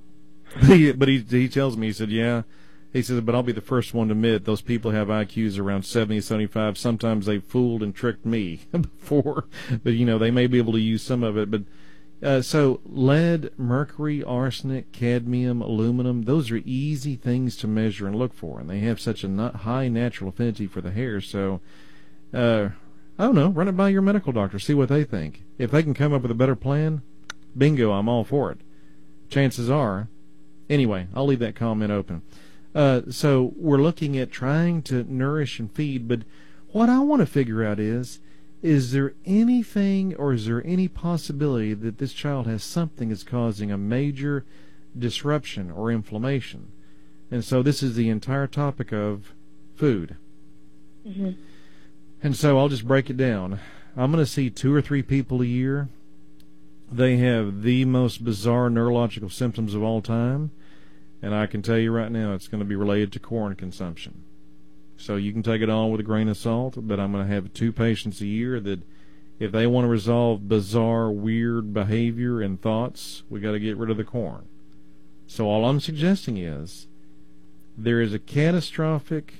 he, but he he tells me, he said, yeah, he says, but I'll be the first one to admit those people have I Qs around seventy, seventy-five. Sometimes they've fooled and tricked me before, but you know, they may be able to use some of it. But Uh, so lead, mercury, arsenic, cadmium, aluminum, those are easy things to measure and look for, and they have such a not high natural affinity for the hair. So, uh, I don't know, run it by your medical doctor, see what they think. If they can come up with a better plan, bingo, I'm all for it. Chances are, anyway, I'll leave that comment open. Uh, so we're looking at trying to nourish and feed, but what I want to figure out is, is there anything or is there any possibility that this child has something that's causing a major disruption or inflammation? And so this is the entire topic of food. Mm-hmm. And so I'll just break it down. I'm going to see two or three people a year. They have the most bizarre neurological symptoms of all time. And I can tell you right now it's going to be related to corn consumption. So you can take it all with a grain of salt, but I'm going to have two patients a year that if they want to resolve bizarre, weird behavior and thoughts, we got to get rid of the corn. So all I'm suggesting is there is a catastrophic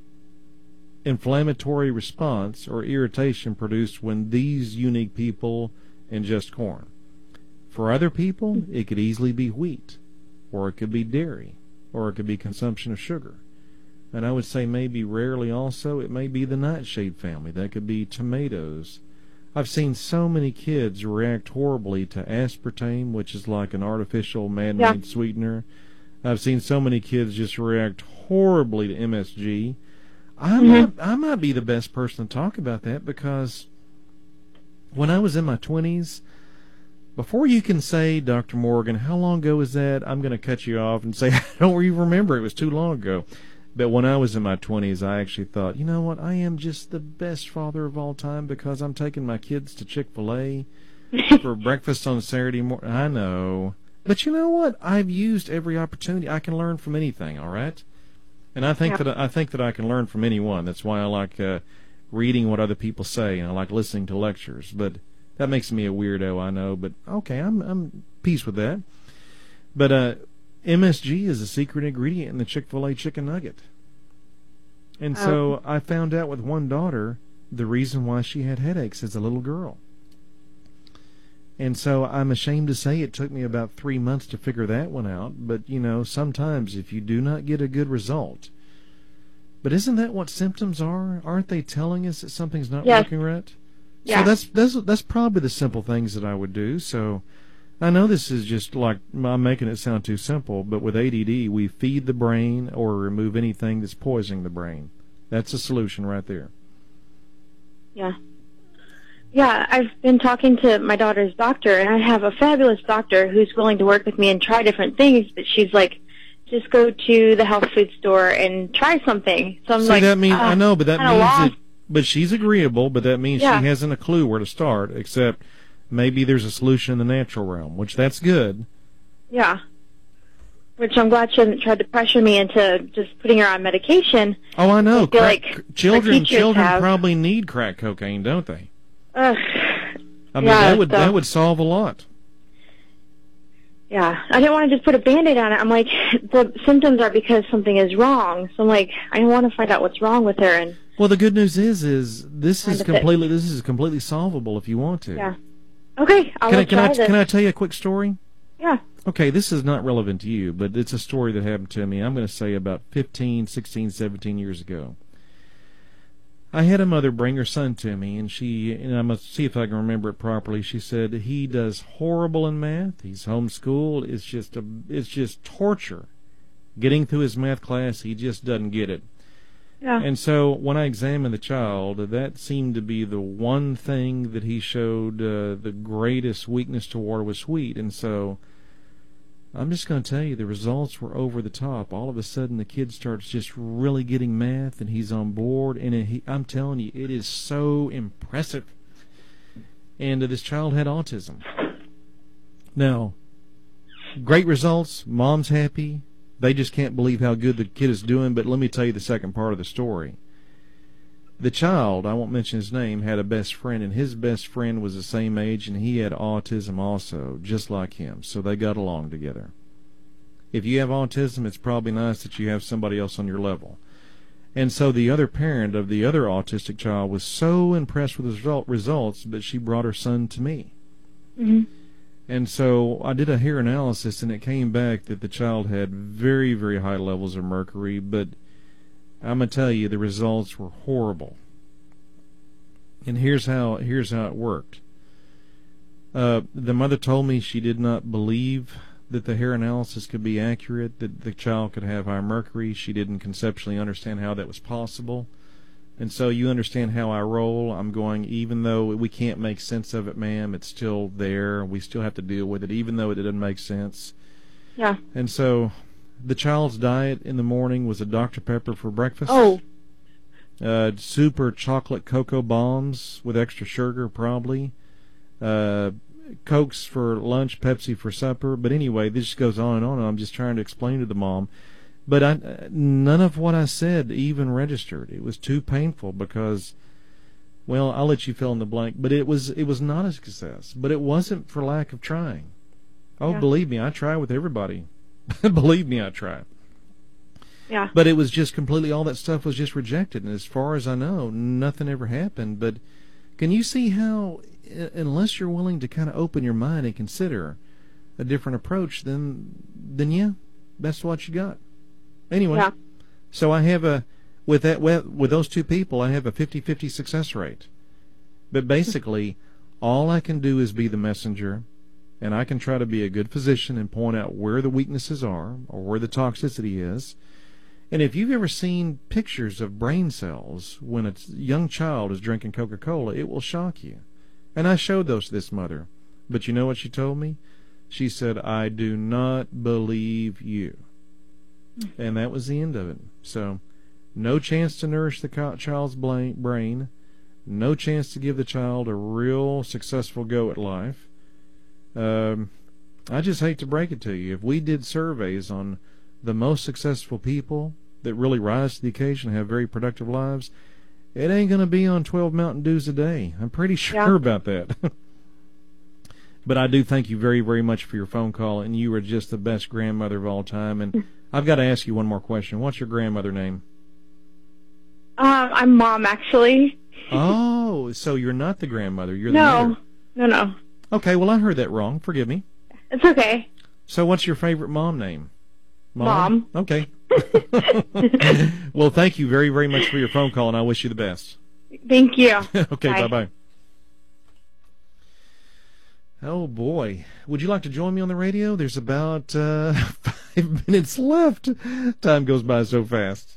inflammatory response or irritation produced when these unique people ingest corn. For other people, it could easily be wheat, or it could be dairy, or it could be consumption of sugar. And I would say maybe rarely also, it may be the nightshade family. That could be tomatoes. I've seen so many kids react horribly to aspartame, which is like an artificial man-made yeah. sweetener. I've seen so many kids just react horribly to M S G. I, mm-hmm. might, I might be the best person to talk about that, because when I was in my twenties, before you can say, Doctor Morgan, how long ago was that? I'm going to cut you off and say, I don't even remember. It was too long ago. But when I was in my twenties, I actually thought, you know what, I am just the best father of all time because I'm taking my kids to Chick-fil-A for breakfast on Saturday morning. I know. But you know what? I've used every opportunity. I can learn from anything, all right? And I think yeah. that I think that I can learn from anyone. That's why I like uh, reading what other people say, and I like listening to lectures. But that makes me a weirdo, I know. But okay, I'm I'm peace with that. But uh M S G is a secret ingredient in the Chick-fil-A chicken nugget. And so I found out with one daughter the reason why she had headaches as a little girl. And so I'm ashamed to say it took me about three months to figure that one out. But, you know, sometimes if you do not get a good result. But isn't that what symptoms are? Aren't they telling us that something's not yes. working right? Yeah. So that's, that's, that's probably the simple things that I would do. So I know this is just like, I'm making it sound too simple, but with A D D, we feed the brain or remove anything that's poisoning the brain. That's a solution right there. Yeah. Yeah, I've been talking to my daughter's doctor, and I have a fabulous doctor who's willing to work with me and try different things, but she's like, just go to the health food store and try something. So I'm See, like, that means, uh, I know, but that kinda means lost. that, but she's agreeable, but that means Yeah. she hasn't a clue where to start, except maybe there's a solution in the natural realm, which that's good. Yeah. Which I'm glad she hasn't tried to pressure me into just putting her on medication. Oh, I know. I feel Crack, like children, our teachers children have. probably need crack cocaine, don't they? Ugh. I mean, Yeah, that would so- that would solve a lot. Yeah, I didn't want to just put a Band-Aid on it. I'm like, the symptoms are because something is wrong. So I'm like, I want to find out what's wrong with her. And Well, the good news is, is this Kind is of it. completely this is completely solvable if you want to. yeah, okay, I'll Can I let can I try this. can I tell you a quick story? Yeah, Okay, this is not relevant to you, but it's a story that happened to me. I'm going to say about fifteen, sixteen, seventeen years ago. I had a mother bring her son to me, and she, and I'm going to see if I can remember it properly. She said he does horrible in math. He's homeschooled. It's just a, it's just torture getting through his math class. He just doesn't get it. yeah, And so when I examined the child, that seemed to be the one thing that he showed uh, the greatest weakness toward was sweet. And so I'm just going to tell you, the results were over the top. All of a sudden, the kid starts just really getting math, and he's on board. And it, he, I'm telling you, it is so impressive. And uh, this child had autism. Now, great results. Mom's happy. They just can't believe how good the kid is doing. But let me tell you the second part of the story. The child, I won't mention his name, had a best friend, and his best friend was the same age, and he had autism also, just like him. So they got along together. If you have autism, it's probably nice that you have somebody else on your level. And so the other parent of the other autistic child was so impressed with his result, results that she brought her son to me. mm-hmm. And so I did a hair analysis, and it came back that the child had very, very high levels of mercury, but I'm going to tell you, the results were horrible. And here's how here's how it worked. Uh, the mother told me she did not believe that the hair analysis could be accurate, that the child could have high mercury. She didn't conceptually understand how that was possible. And so you understand how I roll. I'm going, even though we can't make sense of it, ma'am, it's still there. We still have to deal with it, even though it didn't make sense. yeah. And so the child's diet in the morning was a Doctor Pepper for breakfast. Oh, Uh, super chocolate cocoa bombs with extra sugar, probably. Uh, Cokes for lunch, Pepsi for supper. But anyway, this just goes on and on, and I'm just trying to explain to the mom. But I, none of what I said even registered. It was too painful because, well, I'll let you fill in the blank. But it was it was not a success. But it wasn't for lack of trying. Oh, Yeah. believe me, I try with everybody. Believe me, I try. yeah, But it was just completely, all that stuff was just rejected. And as far as I know, nothing ever happened. But can you see how, uh, unless you're willing to kind of open your mind and consider a different approach, then, then yeah, that's what you got. Anyway, yeah, so I have a, with that, with, with those two people, I have a fifty-fifty success rate. But basically, all I can do is be the messenger, and I can try to be a good physician and point out where the weaknesses are or where the toxicity is. And if you've ever seen pictures of brain cells when a young child is drinking Coca-Cola, it will shock you. And I showed those to this mother. But you know what she told me? She said, I do not believe you. And that was the end of it. So, no chance to nourish the child's brain, no chance to give the child a real successful go at life. Um, I just hate to break it to you. If we did surveys on the most successful people that really rise to the occasion and have very productive lives, it ain't going to be on twelve Mountain Dews a day. I'm pretty sure Yeah. about that. But I do thank you very, very much for your phone call, and you are just the best grandmother of all time. And I've got to ask you one more question. What's your grandmother name? Um, I'm mom, actually. Oh, so you're not the grandmother. You're the No, mother. no, no. Okay, well, I heard that wrong. Forgive me. It's okay. So what's your favorite mom name? Mom. Okay. Well, thank you very, very much for your phone call, and I wish you the best. Thank you. Okay, Bye. bye-bye. Oh, boy. Would you like to join me on the radio? There's about uh, five minutes left. Time goes by so fast.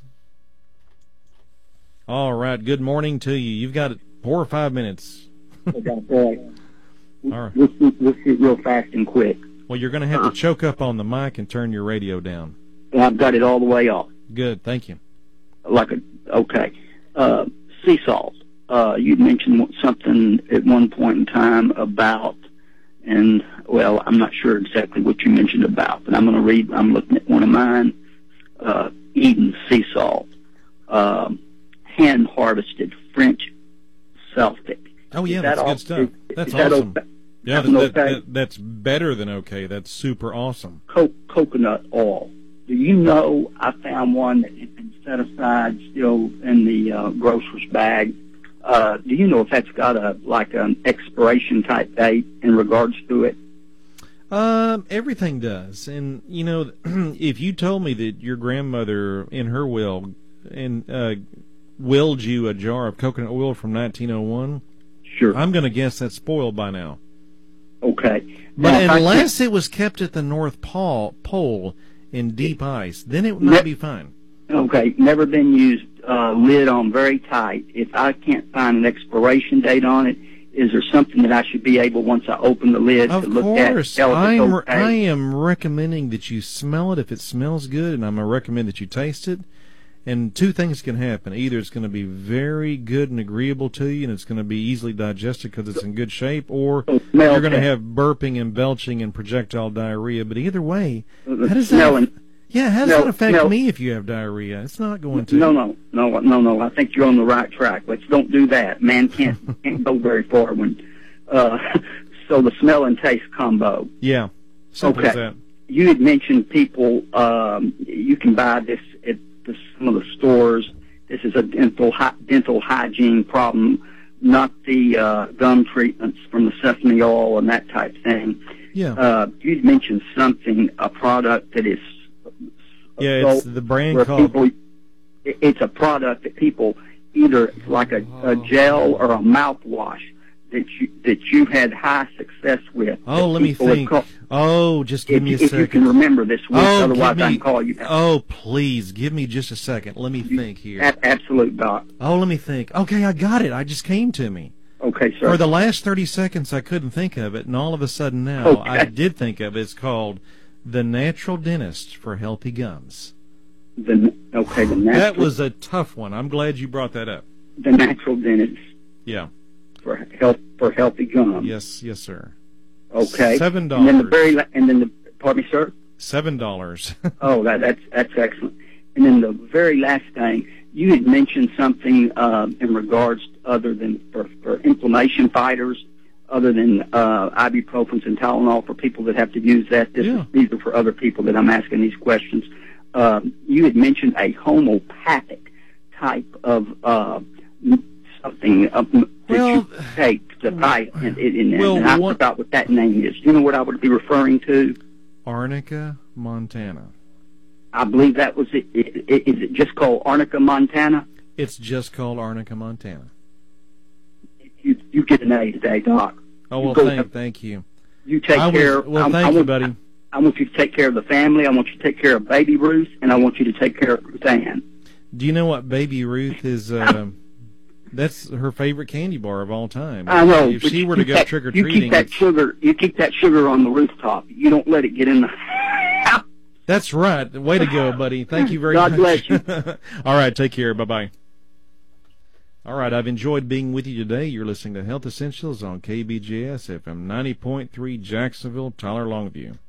All right. Good morning to you. You've got four or five minutes. Okay, boy. All right. Let's, let's get real fast and quick. Well, you're going to have to choke up on the mic and turn your radio down. I've got it all the way off. Good. Thank you. Like a okay. Uh, sea salt. Uh, you mentioned something at one point in time about, and well, I'm not sure exactly what you mentioned about, but I'm going to read. I'm looking at one of mine. Uh, Eden sea salt, um, hand harvested French Celtic. Oh yeah, Is that's that good all, stuff. Is, That's is that awesome. okay? Yeah, That's that, okay? that, that's better than okay. That's super awesome. Co- coconut oil. Do you know I found one that had been set aside still in the uh, grocer's bag? Uh, do you know if that's got a like an expiration type date in regards to it? Um, everything does, and you know, if you told me that your grandmother in her will and uh, willed you a jar of coconut oil from nineteen oh one, Sure. I'm going to guess that's spoiled by now. Okay. But Now, if I unless it was kept at the North Pole, pole in deep ice, then it might Yep. be fine. can't- okay, never been used, uh, lid on very tight. If I can't find an expiration date on it, is there something that I should be able, once I open the lid, Of to look at? course, tell if it's I'm okay? I am recommending that you smell it if it smells good, and I'm gonna recommend that you taste it. And two things can happen: either it's going to be very good and agreeable to you, and it's going to be easily digested because it's in good shape, or So smell you're going to test. have burping and belching and projectile diarrhea. But either way, The how does smelling- that? Yeah, how does No, that affect no. me if you have diarrhea? It's not going to. No, no, no, no, no. I think you're on the right track. Let's don't do that. Man can't can't go very far when. Uh, so the smell and taste combo. Yeah, simple Okay. as that. You had mentioned people. Um, you can buy this at the, some of the stores. This is a dental hy- dental hygiene problem, not the uh, gum treatments from the sesame oil and that type thing. Yeah, Uh, you'd mentioned something, a product that is. yeah. sold It's the brand where called. people, it- it's a product that people either like a, a gel or a mouthwash that you that you had high success with. Oh, that let me people would think. call- Oh, just give if, me a if you second. can remember this week, Oh, otherwise give me, I can call you back. Oh, please, give me just a second. Let me think here. A- absolute doc. Oh, let me think. Okay, I got it. I just came to me. Okay, sir. For the last thirty seconds, I couldn't think of it, and all of a sudden now Okay. I did think of it. It's called The Natural Dentist for Healthy Gums. The, okay, the natural, That was a tough one. I'm glad you brought that up. the natural dentist Yeah. for health for healthy gums. Yes, yes, sir. Okay. Seven And then the dollars. very la- and then the pardon me, sir. Seven dollars. Oh, that, that's that's excellent. And then the very last thing, you had mentioned something um, in regards other than for, for inflammation fighters, other than uh, ibuprofen and Tylenol for people that have to use that. This Yeah. is, these are for other people that I'm asking these questions. Um, you had mentioned a homeopathic type of uh, something uh, that Well, you take to fight, and, and, and, well, and I what- forgot what that name is. Do you know what I would be referring to? Arnica, Montana. I believe that was it. I- I- Is it just called Arnica, Montana? It's just called Arnica, Montana. You you get an A today, Doc. Oh, You well, go- thank, thank you. You take I was- care. well, I, thank I you, want, buddy. I want you to take care of the family. I want you to take care of baby Ruth, and I want you to take care of Ruth Ann. Do you know what Baby Ruth is? Uh, that's her favorite candy bar of all time. I know. If but she you were to keep go that- trick or you keep treating, that sugar. You keep that sugar on the rooftop. You don't let it get in the. that's right. Way to go, buddy. Thank you very God much. bless you. All right, take care. Bye bye. All right, I've enjoyed being with you today. You're listening to Health Essentials on K B J S F M ninety point three Jacksonville, Tyler Longview.